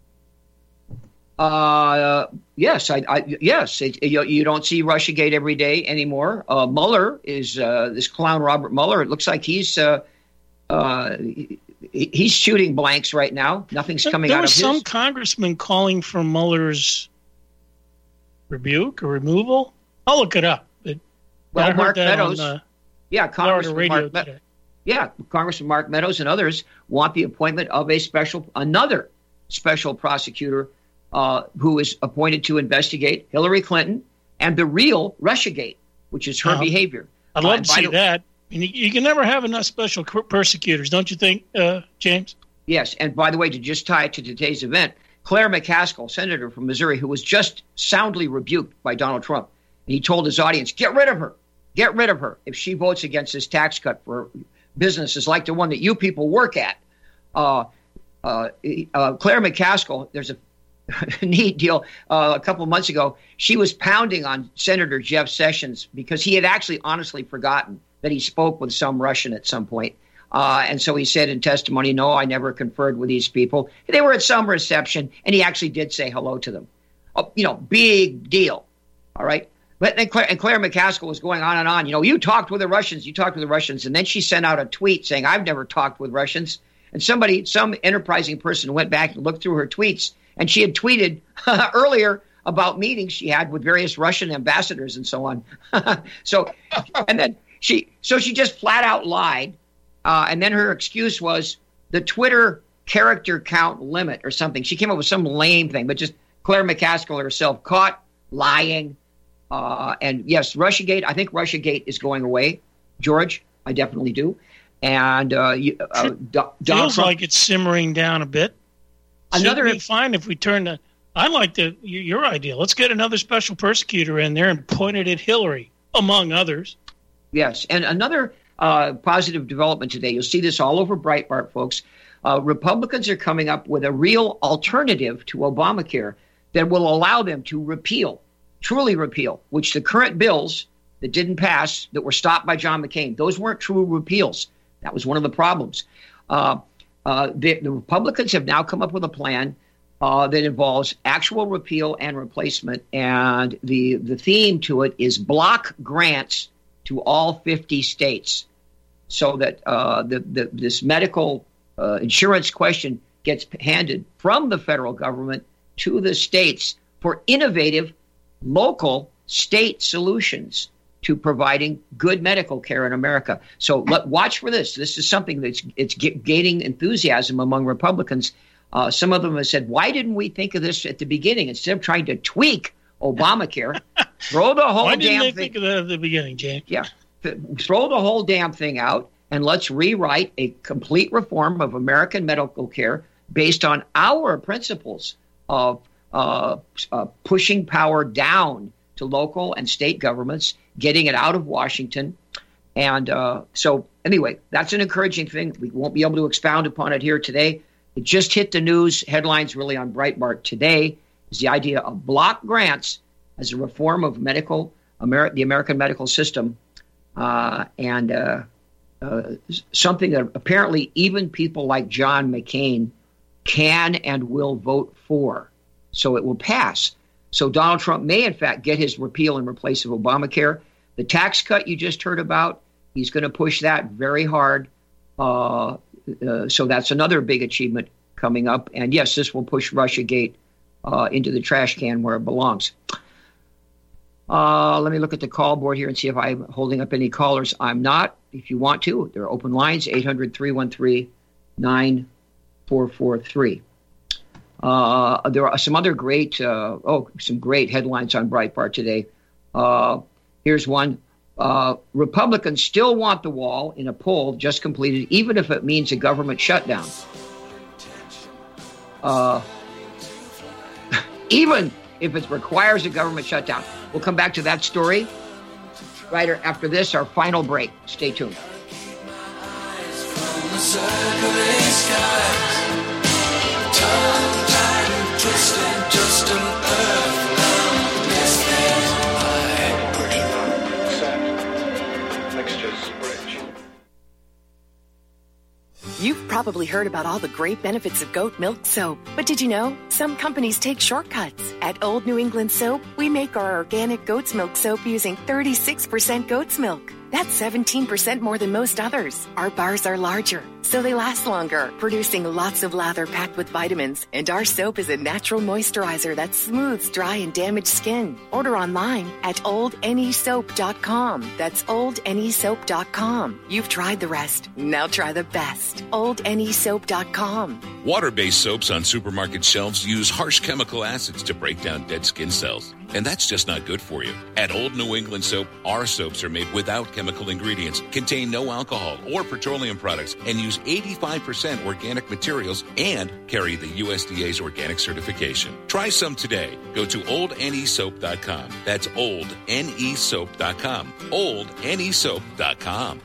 Yes. Yes. You don't see Russiagate every day anymore. Mueller is this clown, Robert Mueller. It looks like he's shooting blanks right now. Nothing's coming out of his. There was some congressman calling for Mueller's rebuke or removal. I'll look it up. Well, Mark Meadows. Congressman Mark Meadows and others want the appointment of another special prosecutor who is appointed to investigate Hillary Clinton and the real Russiagate, which is her behavior. I'd love to see that. You can never have enough special prosecutors, don't you think, James? Yes, and by the way, to just tie it to today's event, Claire McCaskill, senator from Missouri, who was just soundly rebuked by Donald Trump, and he told his audience, get rid of her if she votes against this tax cut for businesses like the one that you people work at. Claire McCaskill, there's a neat deal. A couple of months ago, she was pounding on Senator Jeff Sessions because he had actually honestly forgotten that he spoke with some Russian at some point. And so he said in testimony, no, I never conferred with these people. They were at some reception, and he actually did say hello to them. Big deal. All right. But then Claire McCaskill was going on and on. You talked with the Russians. And then she sent out a tweet saying, I've never talked with Russians. And some enterprising person went back and looked through her tweets, and she had tweeted earlier about meetings she had with various Russian ambassadors and so on. So she just flat out lied. And then her excuse was the Twitter character count limit or something. She came up with some lame thing, but just Claire McCaskill herself caught lying. And yes, Russiagate, I think Russiagate is going away. George, I definitely do. And feels like it's simmering down a bit. It'd be fine if we turn to. I like your idea. Let's get another special persecutor in there and point it at Hillary, among others. Yes, and another positive development today. You'll see this all over Breitbart, folks. Republicans are coming up with a real alternative to Obamacare that will allow them to truly repeal, which the current bills that didn't pass, that were stopped by John McCain, those weren't true repeals. That was one of the problems. The Republicans have now come up with a plan that involves actual repeal and replacement, and the theme to it is block grants to all 50 states, so that this medical insurance question gets handed from the federal government to the states for innovative local state solutions to providing good medical care in America. So watch for this. This is something that's gaining enthusiasm among Republicans. Some of them have said, why didn't we think of this at the beginning instead of trying to tweak Obamacare? Throw the whole damn thing. Why didn't they think of that at the beginning, James? Yeah. Throw the whole damn thing out, and let's rewrite a complete reform of American medical care based on our principles of pushing power down to local and state governments, getting it out of Washington. And so anyway, that's an encouraging thing. We won't be able to expound upon it here today. It just hit the news headlines really on Breitbart today, is the idea of block grants as a reform of the American medical system, and something that apparently even people like John McCain can and will vote for. so it will pass. So Donald Trump may, in fact, get his repeal and replace of Obamacare. The tax cut you just heard about, he's going to push that very hard. So that's another big achievement coming up. And yes, this will push Russiagate into the trash can where it belongs. Let me look at the call board here and see if I'm holding up any callers. I'm not. If you want to, there are open lines, 800-313-9443. There are some other great, some great headlines on Breitbart today. Here's one. Republicans still want the wall in a poll just completed, even if it means a government shutdown. Even if it requires a government shutdown. We'll come back to that story right after this, our final break. Stay tuned. You've probably heard about all the great benefits of goat milk soap. But did you know some companies take shortcuts? At Old New England Soap, we make our organic goat's milk soap using 36% goat's milk. That's 17% more than most others. Our bars are larger, so they last longer, producing lots of lather packed with vitamins. And our soap is a natural moisturizer that smooths dry and damaged skin. Order online at oldnesoap.com. That's oldnesoap.com. You've tried the rest. Now try the best. oldnesoap.com. Water-based soaps on supermarket shelves use harsh chemical acids to break down dead skin cells. And that's just not good for you. At Old New England Soap, our soaps are made without chemical ingredients, contain no alcohol or petroleum products, and use 85% organic materials and carry the USDA's organic certification. Try some today. Go to oldnesoap.com. That's oldnesoap.com. oldnesoap.com.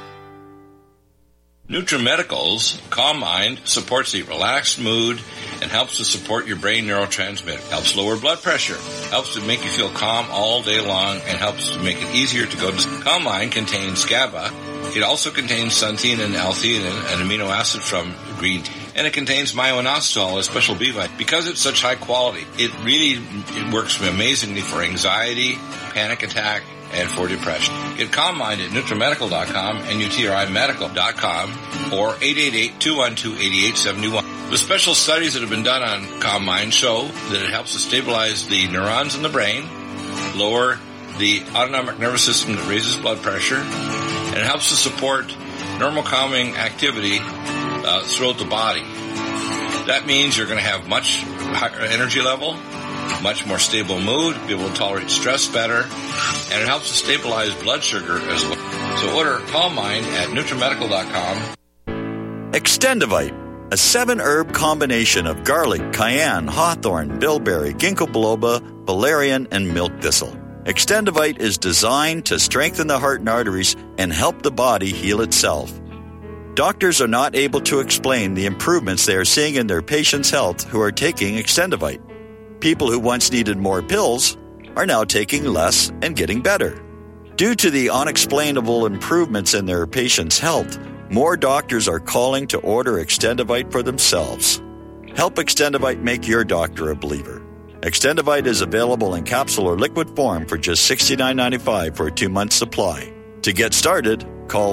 NutriMedical's Calm Mind supports the relaxed mood and helps to support your brain neurotransmitter, helps lower blood pressure, helps to make you feel calm all day long, and helps to make it easier to go to sleep. Calm Mind contains GABA. It also contains xanthine and L-theanine, an amino acid from green tea. And it contains myo-inositol, a special B vitamin. Because it's such high quality, it works amazingly for anxiety, panic attack, and for depression. Get Calm Mind at NutriMedical.com and UTRIMedical.com or 888-212-8871. The special studies that have been done on Calm Mind show that it helps to stabilize the neurons in the brain, lower the autonomic nervous system that raises blood pressure, and it helps to support normal calming activity throughout the body. That means you're going to have much higher energy level, much more stable mood, be able to tolerate stress better, and it helps to stabilize blood sugar as well. So order Calm Mind at NutriMedical.com. Extendivite, a 7-herb combination of garlic, cayenne, hawthorn, bilberry, ginkgo biloba, valerian, and milk thistle. Extendivite is designed to strengthen the heart and arteries and help the body heal itself. Doctors are not able to explain the improvements they are seeing in their patients' health who are taking Extendivite. People who once needed more pills are now taking less and getting better. Due to the unexplainable improvements in their patients' health, more doctors are calling to order Extendivite for themselves. Help Extendivite make your doctor a believer. Extendivite is available in capsule or liquid form for just $69.95 for a 2-month supply. To get started, call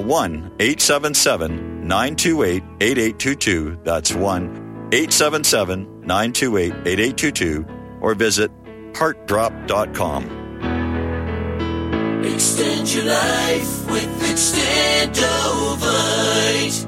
1-877-928-8822. That's 1-877-928-8822. Or visit heartdrop.com. Extend your life with Extendovite.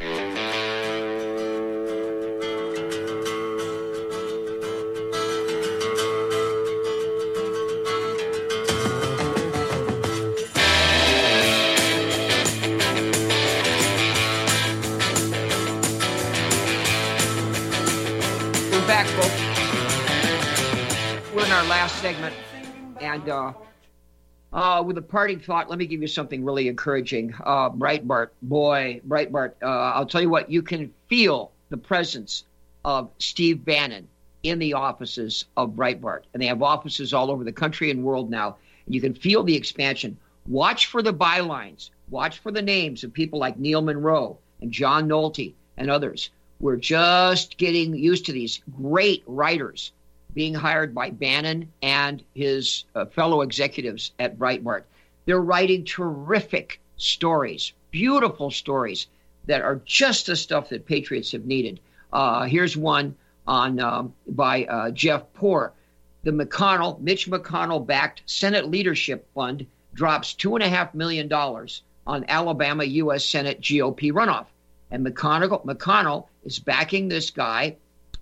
We're back, folks. We're in our last segment, and with a parting thought, let me give you something really encouraging. Breitbart, I'll tell you what, you can feel the presence of Steve Bannon in the offices of Breitbart, and they have offices all over the country and world now, and you can feel the expansion. Watch for the bylines. Watch for the names of people like Neil Monroe and John Nolte and others. We're just getting used to these great writers being hired by Bannon and his fellow executives at Breitbart. They're writing terrific stories, beautiful stories that are just the stuff that patriots have needed. Here's one on by Jeff Poore. The Mitch McConnell-backed Senate Leadership Fund drops $2.5 million on Alabama U.S. Senate GOP runoff. And McConnell is backing this guy,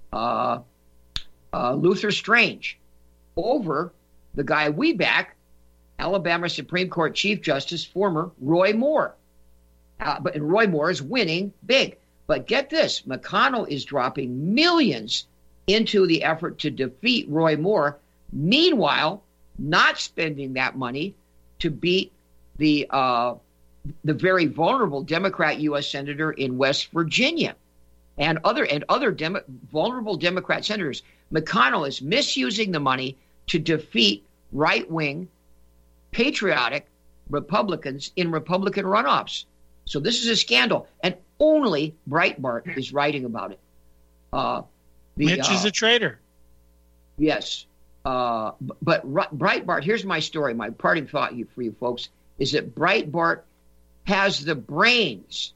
Luther Strange, over the guy we back, Alabama Supreme Court Chief Justice, former Roy Moore. And Roy Moore is winning big. But get this, McConnell is dropping millions into the effort to defeat Roy Moore, meanwhile not spending that money to beat the very vulnerable Democrat U.S. Senator in West Virginia and other vulnerable Democrat senators. McConnell is misusing the money to defeat right-wing, patriotic Republicans in Republican runoffs. So this is a scandal, and only Breitbart is writing about it. Mitch is a traitor. Yes. But Breitbart, here's my story. My parting thought for you folks is that Breitbart has the brains.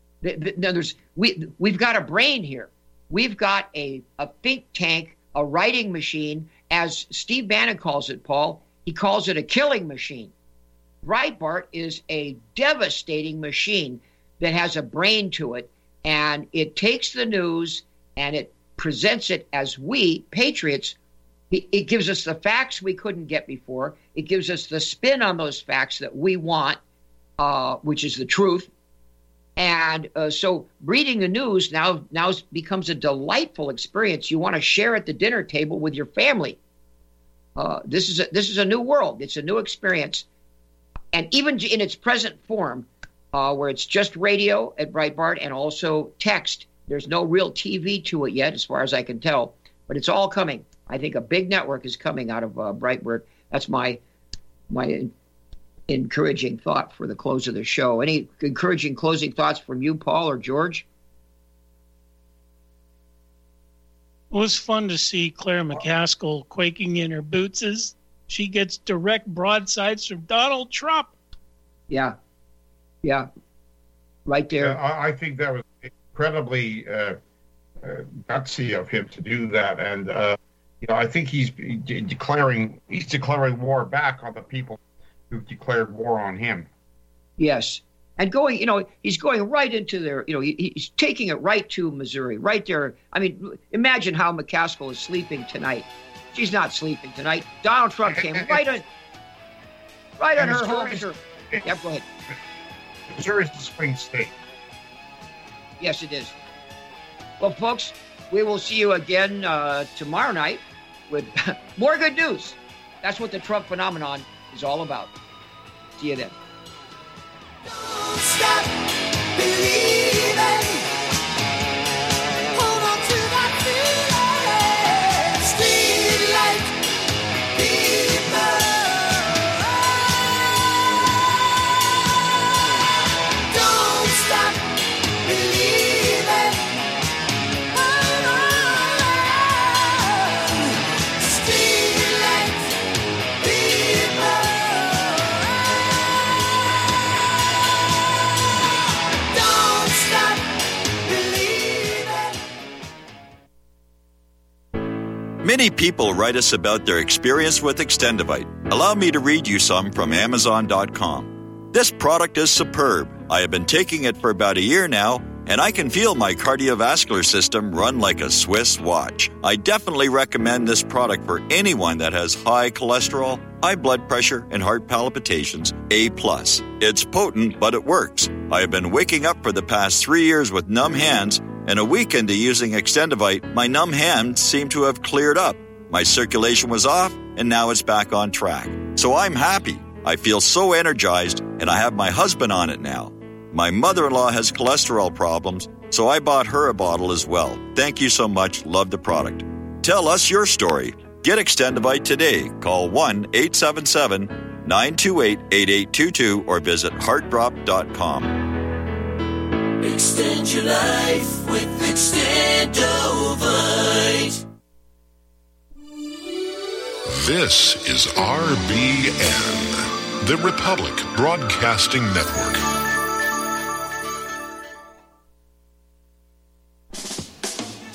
We've got a brain here. We've got a think tank, a writing machine, as Steve Bannon calls it, Paul. He calls it a killing machine. Breitbart is a devastating machine that has a brain to it, and it takes the news and it presents it as we, patriots, it gives us the facts we couldn't get before. It gives us the spin on those facts that we want, which is the truth. And so reading the news now becomes a delightful experience. You want to share at the dinner table with your family. This is a new world. It's a new experience. And even in its present form, where it's just radio at Breitbart and also text, there's no real TV to it yet, as far as I can tell. But it's all coming. I think a big network is coming out of Breitbart. That's my encouraging thought for the close of the show. Any encouraging closing thoughts from you, Paul or George? It was fun to see Claire McCaskill quaking in her boots as she gets direct broadsides from Donald Trump. Yeah. Right there. Yeah, I think that was incredibly gutsy of him to do that. And, I think he's declaring war back on the people who declared war on him. Yes. And he's going right into their, he's taking it right to Missouri, right there. I mean, imagine how McCaskill is sleeping tonight. She's not sleeping tonight. Donald Trump came right on her home. Yeah, go ahead. Missouri's the swing state. Yes, it is. Well, folks, we will see you again tomorrow night with more good news. That's what the Trump phenomenon is all about. See you then. Don't stop believing. Hold on to that feeling. Street light people. Don't stop believing. Street light people. Don't stop believing. Many people write us about their experience with Extendivite. Allow me to read you some from Amazon.com. This product is superb. I have been taking it for about a year now, and I can feel my cardiovascular system run like a Swiss watch. I definitely recommend this product for anyone that has high cholesterol, high blood pressure, and heart palpitations, A+. It's potent, but it works. I have been waking up for the past 3 years with numb hands, and a week into using Extendivite, my numb hands seem to have cleared up. My circulation was off, and now it's back on track. So I'm happy. I feel so energized, and I have my husband on it now. My mother-in-law has cholesterol problems, so I bought her a bottle as well. Thank you so much. Love the product. Tell us your story. Get Extendivite today. Call 1-877-928-8822 or visit heartdrop.com. Extend your life with Extendovite. This is RBN, the Republic Broadcasting Network.